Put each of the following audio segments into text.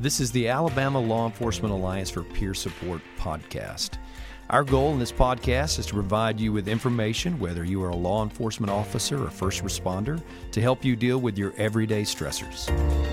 This is the Alabama Law Enforcement Alliance for Peer Support podcast. Our goal in this podcast is to provide you with information, whether you are a law enforcement officer or first responder, to help you deal with your everyday stressors.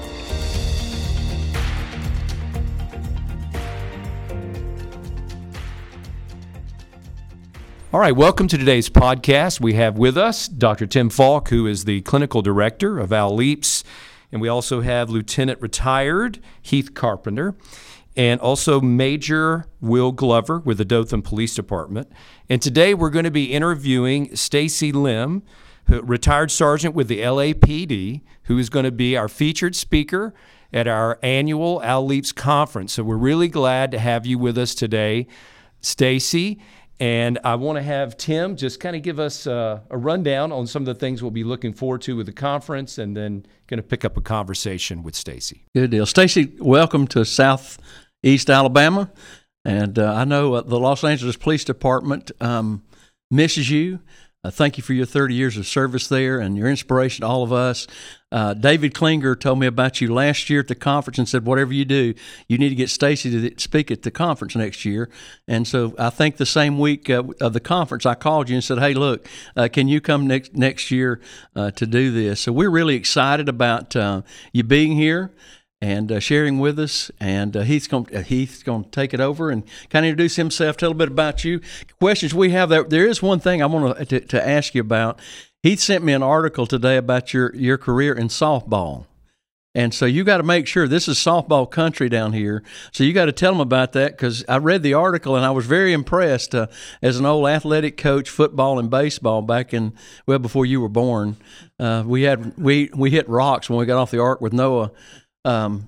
All right, welcome to today's podcast. We have with us Dr. Tim Falk, who is the clinical director of ALLEAPS, and we also have Lieutenant Retired Heath Carpenter, and also Major Will Glover with the Dothan Police Department. And today we're going to be interviewing Stacy Lim, retired sergeant with the LAPD, who is going to be our featured speaker at our annual ALLEAPS conference. So we're really glad to have you with us today, Stacy. And I want to have Tim just kind of give us a rundown on some of the things we'll be looking forward to with the conference, and then going to pick up a conversation with Stacy. Good deal. Stacy, welcome to Southeast Alabama. And I know the Los Angeles Police Department misses you. Thank you for your 30 years of service there and your inspiration to all of us. David Klinger told me about you last year at the conference and said, whatever you do, you need to get Stacy to speak at the conference next year. And so I think the same week of the conference, I called you and said, hey, look, can you come next year to do this? So we're really excited about you being here and sharing with us, and Heath's going to take it over and kind of introduce himself, tell a bit about you. Questions we have, there is one thing I want to ask you about. Heath sent me an article today about your career in softball, and so you got to make sure this is softball country down here, so you got to tell them about that, because I read the article and I was very impressed as an old athletic coach, football and baseball back in, well, before you were born. We hit rocks when we got off the ark with Noah. I'm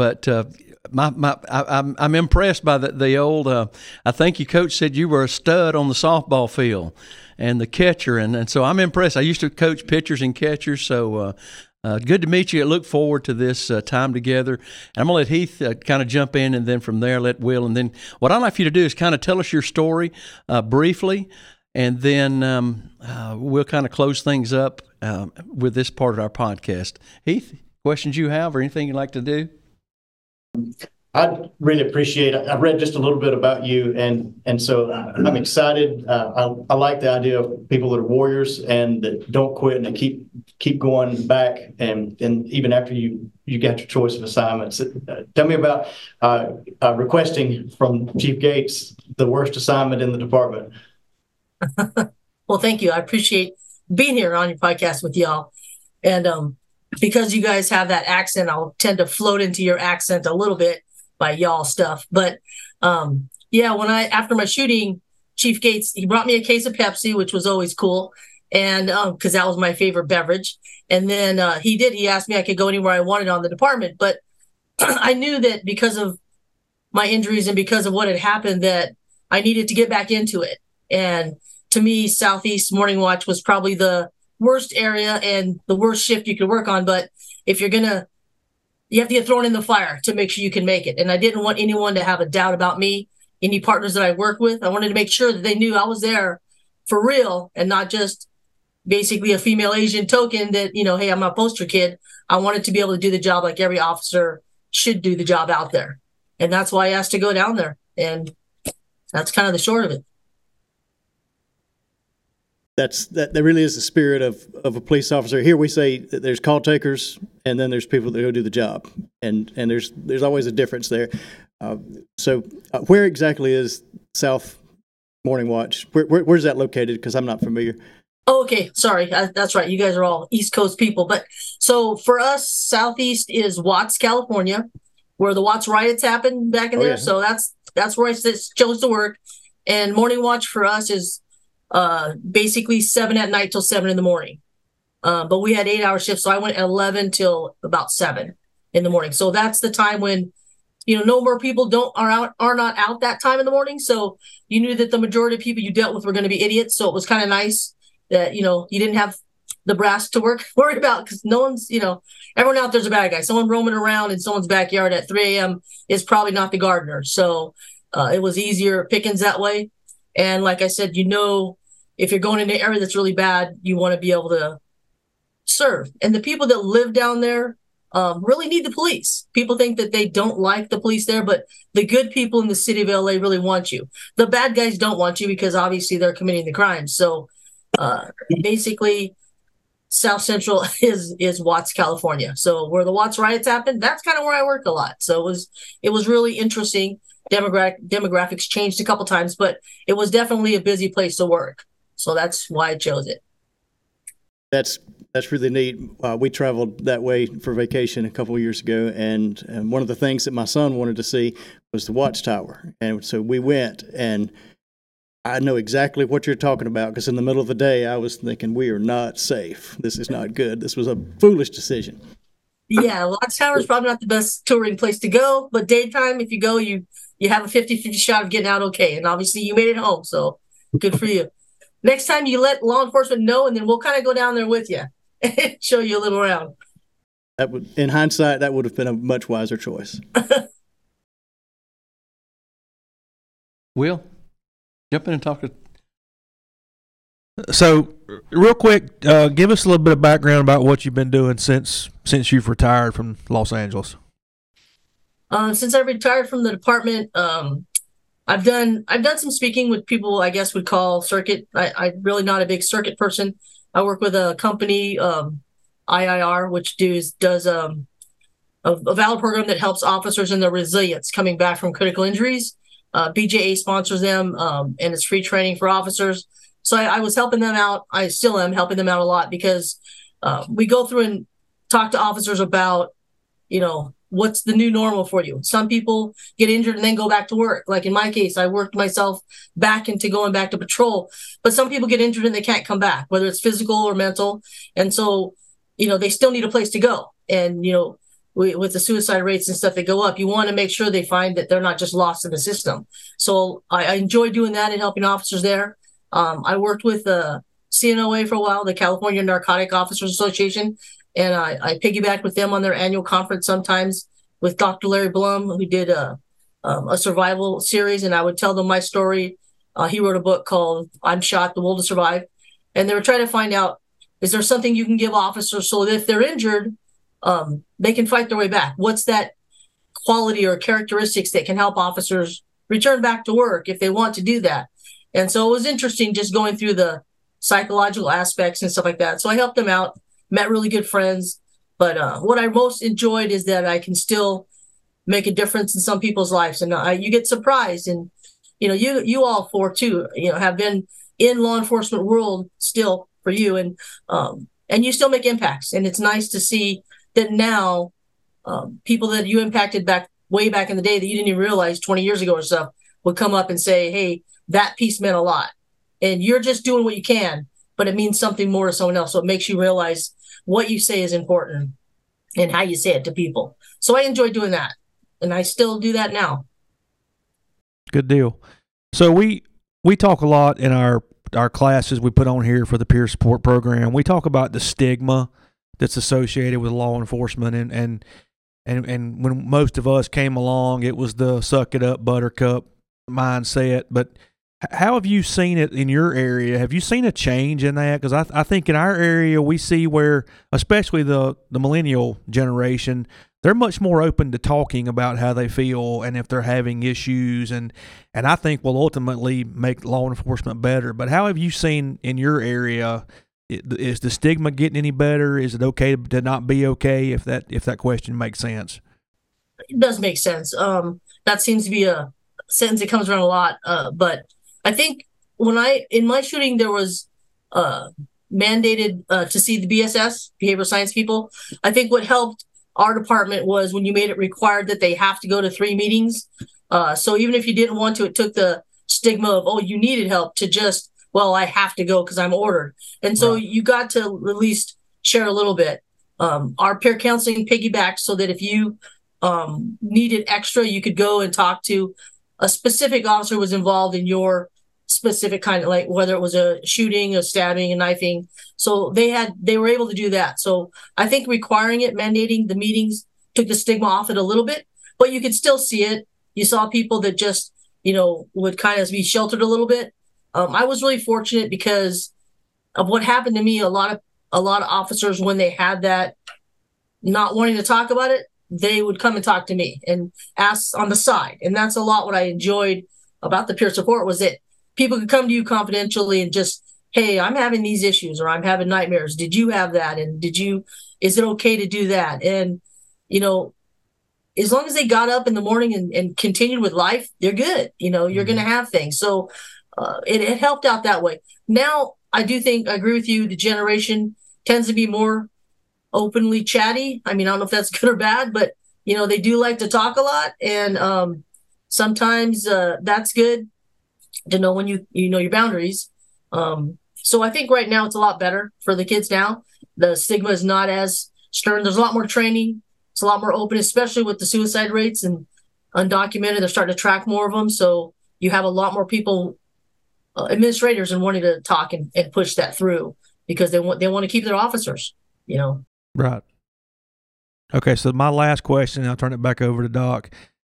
impressed by the old. I think your coach said you were a stud on the softball field, and the catcher, and so I'm impressed. I used to coach pitchers and catchers, so good to meet you. I look forward to this time together. And I'm gonna let Heath kind of jump in, and then from there let Will. And then what I'd like for you to do is kind of tell us your story briefly, and then we'll kind of close things up with this part of our podcast. Heath, questions you have or anything you'd like to do? I really appreciate it. I've read just a little bit about you, and so I'm excited. I like the idea of people that are warriors and that don't quit and that keep going back, and even after you got your choice of assignments. Tell me about requesting from Chief Gates the worst assignment in the department. Well, thank you. I appreciate being here on your podcast with y'all, and because you guys have that accent, I'll tend to float into your accent a little bit by y'all stuff. But after my shooting, Chief Gates, he brought me a case of Pepsi, which was always cool. And because that was my favorite beverage. And then he asked me I could go anywhere I wanted on the department. But I knew that because of my injuries and because of what had happened, that I needed to get back into it. And to me, Southeast Morning Watch was probably the worst area and the worst shift you could work on. But if you have to get thrown in the fire to make sure you can make it. And I didn't want anyone to have a doubt about me, any partners that I work with. I wanted to make sure that they knew I was there for real and not just basically a female Asian token that, hey, I'm a poster kid. I wanted to be able to do the job like every officer should do the job out there. And that's why I asked to go down there. And that's kind of the short of it. That really is the spirit of a police officer. Here we say that there's call takers, and then there's people that go do the job, and there's always a difference there. So where exactly is South Morning Watch? Where's that located? Because I'm not familiar. Oh, okay, sorry, that's right. You guys are all East Coast people, but so for us, Southeast is Watts, California, where the Watts riots happened back in there. Yeah. So that's where I chose to work, and Morning Watch for us is basically 7 at night till 7 in the morning. But we had 8-hour shifts. So I went at 11 till about 7 in the morning. So that's the time when, no more people are not out that time in the morning. So you knew that the majority of people you dealt with were going to be idiots. So it was kind of nice that, you didn't have the brass to worry about, because no one's, everyone out there's a bad guy. Someone roaming around in someone's backyard at 3 a.m. is probably not the gardener. So it was easier pickings that way. And like I said, if you're going into an area that's really bad, you want to be able to serve. And the people that live down there, really need the police. People think that they don't like the police there, but the good people in the city of LA really want you. The bad guys don't want you because obviously they're committing the crimes. So basically, South Central is Watts, California. So where the Watts riots happened, that's kind of where I work a lot. So it was really interesting. Demographics changed a couple times, but it was definitely a busy place to work. So that's why I chose it. That's really neat. We traveled that way for vacation a couple of years ago, and one of the things that my son wanted to see was the Watchtower. And so we went, and I know exactly what you're talking about, because in the middle of the day, I was thinking, we are not safe. This is not good. This was a foolish decision. Yeah, Watchtower is probably not the best touring place to go, but daytime, if you go, you have a 50-50 shot of getting out okay. And obviously you made it home, so good for you. Next time you let law enforcement know, and then we'll kind of go down there with you and show you a little around. In hindsight, that would have been a much wiser choice. Will, jump in and talk to. So, real quick, give us a little bit of background about what you've been doing since you've retired from Los Angeles. Since I retired from the department, I've done some speaking with people I guess would call circuit. I'm really not a big circuit person. I work with a company, IIR, which does a valid program that helps officers in their resilience coming back from critical injuries. BJA sponsors them, and it's free training for officers. So I was helping them out. I still am helping them out a lot because we go through and talk to officers about, what's the new normal for you. Some people get injured and then go back to work. Like in my case, I worked myself back into going back to patrol, but some people get injured and they can't come back, whether it's physical or mental. And so, they still need a place to go. And, with the suicide rates and stuff that go up, you want to make sure they find that they're not just lost in the system. So I enjoy doing that and helping officers there. I worked with the CNOA for a while, the California Narcotic Officers Association, and I piggybacked with them on their annual conference sometimes with Dr. Larry Blum, who did a survival series, and I would tell them my story. He wrote a book called I'm Shot, The Will to Survive, and they were trying to find out, is there something you can give officers so that if they're injured, they can fight their way back? What's that quality or characteristics that can help officers return back to work if they want to do that? And so it was interesting just going through the psychological aspects and stuff like that. So I helped them out, met really good friends. But what I most enjoyed is that I can still make a difference in some people's lives. And you get surprised. And, you all four, too, have been in law enforcement world still for you. And you still make impacts. And it's nice to see that now people that you impacted way back in the day that you didn't even realize 20 years ago or so would come up and say, hey, that piece meant a lot. And you're just doing what you can, but it means something more to someone else. So it makes you realize what you say is important and how you say it to people. So I enjoy doing that. And I still do that now. Good deal. So we talk a lot in our classes we put on here for the peer support program. We talk about the stigma that's associated with law enforcement. And when most of us came along, it was the suck it up, buttercup mindset. But how have you seen it in your area? Have you seen a change in that? Because I think in our area we see where, especially the millennial generation, they're much more open to talking about how they feel and if they're having issues, and I think will ultimately make law enforcement better. But how have you seen in your area? Is the stigma getting any better? Is it okay to not be okay? If that question makes sense. It does make sense. That seems to be a sentence that comes around a lot. But I think in my shooting, there was mandated to see the BSS, behavioral science people. I think what helped our department was when you made it required that they have to go to 3 meetings. So even if you didn't want to, it took the stigma of, oh, you needed help to just, well, I have to go because I'm ordered. And so you got to at least share a little bit. Our peer counseling piggybacked so that if you needed extra, you could go and talk to a specific officer who was involved in your specific kind of, like whether it was a shooting, a stabbing, a knifing. So they were able to do that. So I think requiring it, mandating the meetings took the stigma off it a little bit, but you could still see it. You saw people that just, would kind of be sheltered a little bit. I was really fortunate because of what happened to me. A lot of officers, when they had that not wanting to talk about it, they would come and talk to me and ask on the side. And that's a lot what I enjoyed about the peer support, was that people could come to you confidentially and just, hey, I'm having these issues, or I'm having nightmares. Did you have that? And is it okay to do that? And, as long as they got up in the morning and continued with life, they're good. You're going to have things. So it helped out that way. Now, I agree with you, the generation tends to be more openly chatty. I mean, I don't know if that's good or bad, but, they do like to talk a lot. And sometimes that's good to know when you know your boundaries. So I think right now it's a lot better for the kids now. The stigma is not as stern. There's a lot more training. It's a lot more open, especially with the suicide rates and undocumented. They're starting to track more of them. So you have a lot more people, administrators, and wanting to talk and push that through because they want to keep their officers, Right. Okay. So my last question, I'll turn it back over to Doc.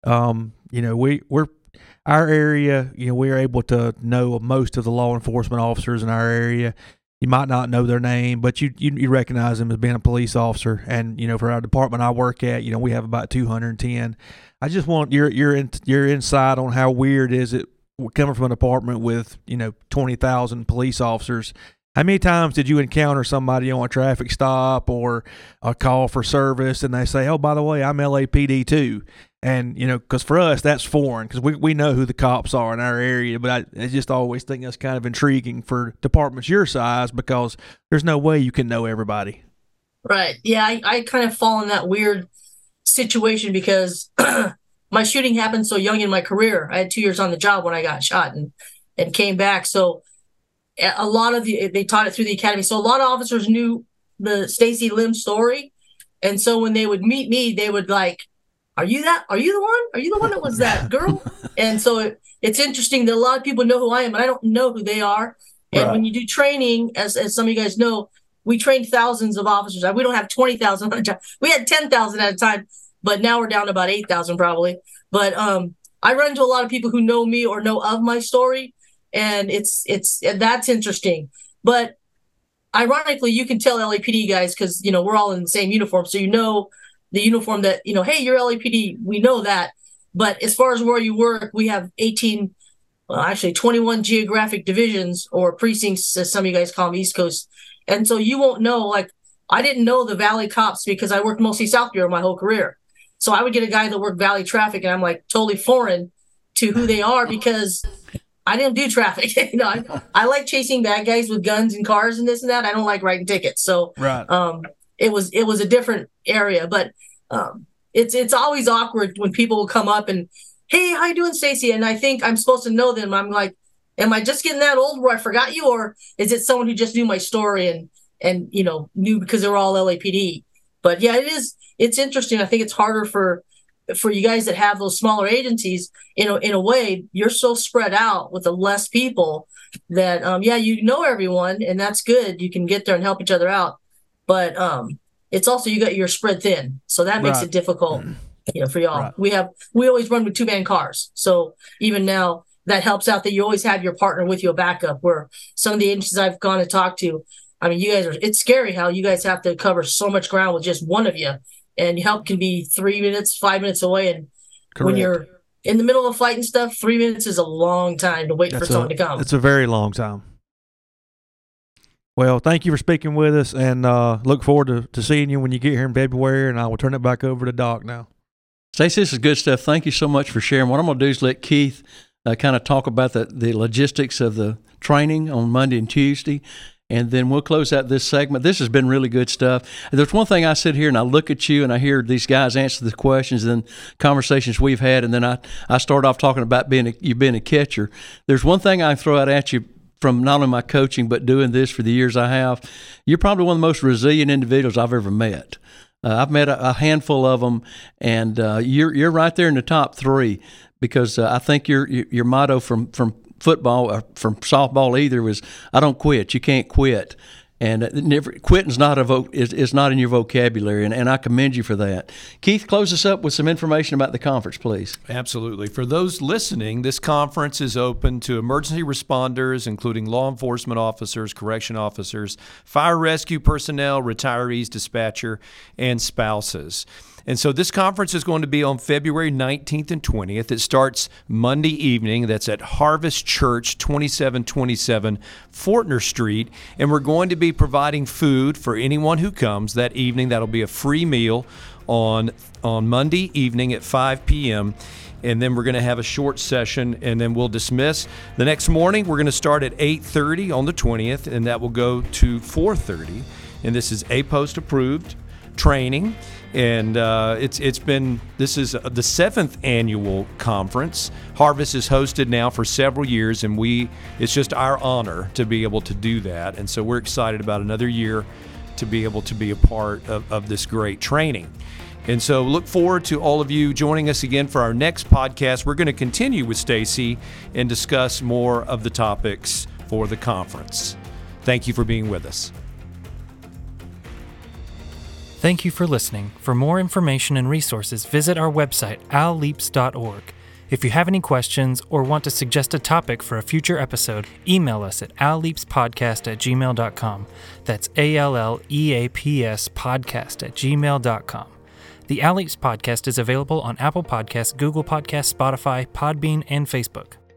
We're our area, we're able to know most of the law enforcement officers in our area. You might not know their name, but you recognize them as being a police officer. And, for our department I work at, we have about 210. I just want your insight on how weird is it coming from a department with, 20,000 police officers. How many times did you encounter somebody on a traffic stop or a call for service and they say, oh, by the way, I'm LAPD too? And, because for us, that's foreign because we know who the cops are in our area. But I just always think that's kind of intriguing for departments your size because there's no way you can know everybody. Right. Yeah, I kind of fall in that weird situation because my shooting happened so young in my career. I had 2 years on the job when I got shot and came back. So a lot of they taught it through the academy. So a lot of officers knew the Stacy Lim story. And so when they would meet me, they would like, Are you the one? Are you the one that was that girl? And so it's interesting that a lot of people know who I am, but I don't know who they are. And Right. when you do training, as some of you guys know, we trained thousands of officers. We don't have 20,000 at a time. We had 10,000 at a time, but now we're down to about 8,000 probably. But I run into a lot of people who know me or know of my story, and that's interesting. But ironically, you can tell LAPD guys because we're all in the same uniform, so the uniform that, hey, you're LAPD, we know that. But as far as where you work, we have 21 geographic divisions or precincts, as some of you guys call them, East Coast. And so you won't know, I didn't know the Valley cops because I worked mostly South Bureau my whole career. So I would get a guy that worked Valley traffic and I'm like totally foreign to who they are because I didn't do traffic. I like chasing bad guys with guns and cars and this and that. I don't like writing tickets. So Right. It was a different area, but it's always awkward when people will come up and, hey, how you doing, Stacy? And I think I'm supposed to know them. I'm like, am I just getting that old where I forgot you, or is it someone who just knew my story and knew because they were all LAPD? But yeah, it's interesting. I think it's harder for you guys that have those smaller agencies. In a way, you're so spread out with the less people that everyone, and that's good. You can get there and help each other out. But it's also you're spread thin, so that makes Right. it difficult, for y'all. Right. We always run with 2-man cars, so even now that helps out that you always have your partner with you, a backup. Where some of the agencies I've gone to talk to, I mean, it's scary how you guys have to cover so much ground with just one of you, and help can be 3 minutes, 5 minutes away, and when Correct. you're in the middle of a fight and stuff, 3 minutes is a long time to wait for someone to come. It's a very long time. Well, thank you for speaking with us, and look forward to seeing you when you get here in February, and I will turn it back over to Doc now. Stacey, this is good stuff. Thank you so much for sharing. What I'm going to do is let Keith kind of talk about the logistics of the training on Monday and Tuesday, and then we'll close out this segment. This has been really good stuff. There's one thing I sit here and I look at you and I hear these guys answer the questions and conversations we've had, and then I start off talking about you being a catcher. There's one thing I throw out at you from not only my coaching but doing this for the years I have. You're probably one of the most resilient individuals I've ever met. I've met a handful of them, and you're right there in the top three because I think your motto from football or from softball either was, I don't quit. You can't quit. And quitting's not is not in your vocabulary, and I commend you for that. Keith, close us up with some information about the conference, please. Absolutely. For those listening, this conference is open to emergency responders, including law enforcement officers, correction officers, fire rescue personnel, retirees, dispatcher, and spouses. And so this conference is going to be on February 19th and 20th. It starts Monday evening. That's at Harvest Church, 2727 Fortner Street. And we're going to be providing food for anyone who comes that evening. That'll be a free meal on Monday evening at 5 p.m. And then we're going to have a short session, and then we'll dismiss. The next morning, we're going to start at 8:30 on the 20th, and that will go to 4:30. And this is APOST approved training. And this is the 7th annual conference. Harvest is hosted now for several years, and it's just our honor to be able to do that. And so we're excited about another year to be able to be a part of this great training. And so look forward to all of you joining us again for our next podcast. We're going to continue with Stacy and discuss more of the topics for the conference. Thank you for being with us. Thank you for listening. For more information and resources, visit our website, alleaps.org. If you have any questions or want to suggest a topic for a future episode, email us at alleapspodcast@gmail.com. That's ALLEAPS podcast@gmail.com. The Alleaps Podcast is available on Apple Podcasts, Google Podcasts, Spotify, Podbean, and Facebook.